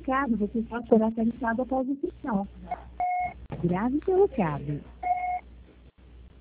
recado, você só será tarifado após o final. Grave seu recado.